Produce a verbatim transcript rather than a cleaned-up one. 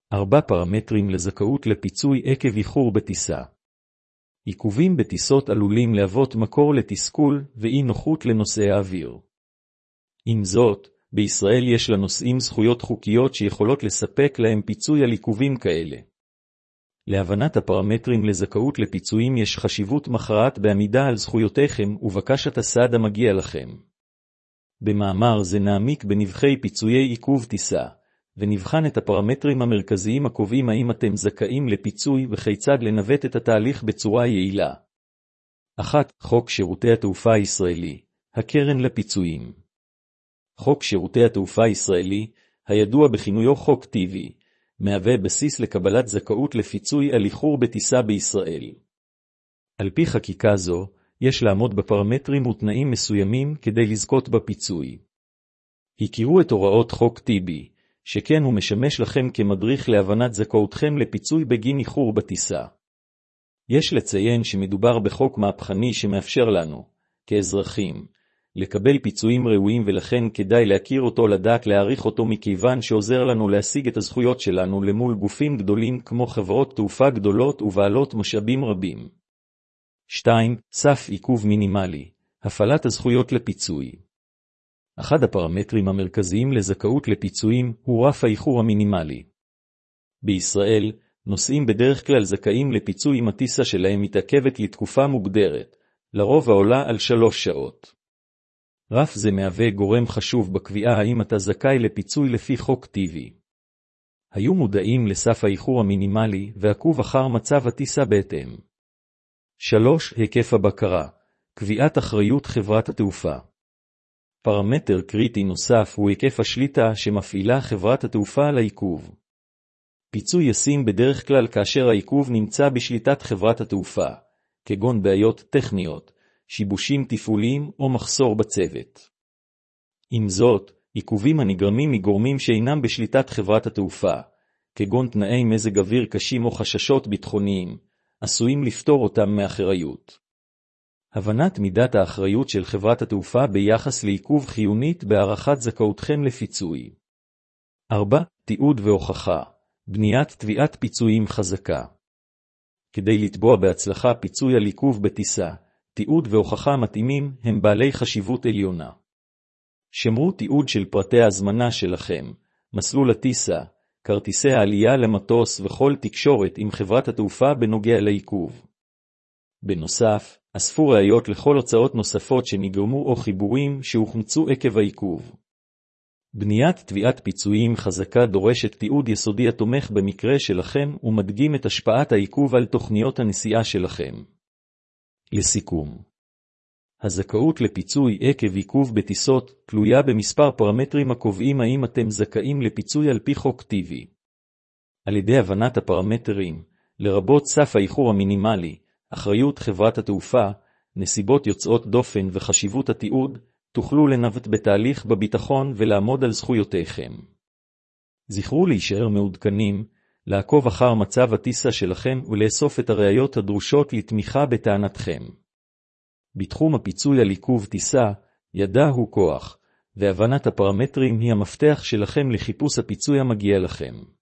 ארבע פרמטרים לזכאות לפיצוי עקב איחור בטיסה. עיכובים בטיסות עלולים להוות מקור לתסכול ואי נוחות לנוסעי האוויר. עם זאת, בישראל יש לנוסעים זכויות חוקיות שיכולות לספק להם פיצוי על עיכובים כאלה. להבנת הפרמטרים לזכאות לפיצויים יש חשיבות מכרעת בעמידה על זכויותיכם ובקשת הסעד המגיע לכם. במאמר זה נעמיק בנבחי פיצויי עיכוב טיסה, ונבחן את הפרמטרים המרכזיים הקובעים האם אתם זכאים לפיצוי וכיצד לנווט את התהליך בצורה יעילה. אחת. חוק שירותי התעופה הישראלי, הקרן לפיצויים. חוק שירותי התעופה הישראלי, הידוע בכינויו חוק טיבי, מהווה בסיס לקבלת זכאות לפיצוי על איחור בטיסה בישראל. על פי חקיקה זו, יש לעמוד בפרמטרים ותנאים מסוימים כדי לזכות בפיצוי. הכירו את הוראות חוק טיבי, שכן הוא משמש לכם כמדריך להבנת זכאותכם לפיצוי בגין איחור בטיסה. יש לציין שמדובר בחוק מהפכני שמאפשר לנו, כאזרחים, לקבל פיצויים ראויים ולכן כדאי להכיר אותו לדעת להעריך אותו מכיוון שעוזר לנו להשיג את הזכויות שלנו למול גופים גדולים כמו חברות תעופה גדולות ובעלות משאבים רבים. שתיים. סף עיכוב מינימלי, הפעלת הזכויות לפיצוי. אחד הפרמטרים המרכזיים לזכאות לפיצויים הוא רף האיחור המינימלי. בישראל, נוסעים בדרך כלל זכאים לפיצוי אם הטיסה שלהם מתעכבת לתקופה מוגדרת, לרוב העולה על שלוש שעות. רף זה מהווה גורם חשוב בקביעה האם אתה זכאי לפיצוי לפי חוק טיבי. היו מודעים לסף האיחור המינימלי ועקוב אחר מצב הטיסה בהתאם. שלוש. היקף הבקרה, קביעת אחריות חברת התעופה. פרמטר קריטי נוסף הוא היקף השליטה שמפעילה חברת התעופה על העיכוב. פיצוי ישים בדרך כלל כאשר העיכוב נמצא בשליטת חברת התעופה, כגון בעיות טכניות, שיבושים תפעוליים או מחסור בצוות. עם זאת, עיכובים הנגרמים מגורמים שאינם בשליטת חברת התעופה, כגון תנאי מזג אוויר קשים או חששות ביטחוניים, עשויים לפתור אותם מאחריות. הבנת מידת האחריות של חברת התעופה ביחס לעיכוב חיונית בהערכת זכאותכם לפיצוי. ארבע. תיעוד והוכחה, בניית תביעת פיצויים חזקה. כדי לתבוע בהצלחה פיצוי על עיכוב בטיסה, תיעוד והוכחה מתאימים הם בעלי חשיבות עליונה. שמרו תיעוד של פרטי ההזמנה שלכם, מסלול הטיסה, כרטיסי העלייה למטוס וכל תקשורת עם חברת התעופה בנוגע לעיכוב. בנוסף, אספו ראיות לכל הוצאות נוספות שנגרמו או חיבורים שהוחמצו עקב העיכוב. בניית תביעת פיצויים חזקה דורשת תיעוד יסודי התומך במקרה שלכם ומדגים את השפעת העיכוב על תוכניות הנסיעה שלכם. לסיכום, הזכאות לפיצוי עקב עיכוב בטיסות תלויה במספר פרמטרים הקובעים האם אתם זכאים לפיצוי על פי חוק טיבי. על ידי הבנת הפרמטרים, לרבות סף האיחור המינימלי, אחריות חברת התעופה, נסיבות יוצאות דופן וחשיבות התיעוד, תוכלו לנווט בתהליך בביטחון ולעמוד על זכויותיכם. זכרו להישאר מעודכנים, לעקוב אחר מצב הטיסה שלכם ולאסוף את הראיות הדרושות לתמיכה בטענתכם. בתחום הפיצוי על עיכוב טיסה, ידע הוא כוח, והבנת הפרמטרים היא המפתח שלכם לחיפוש הפיצוי המגיע לכם.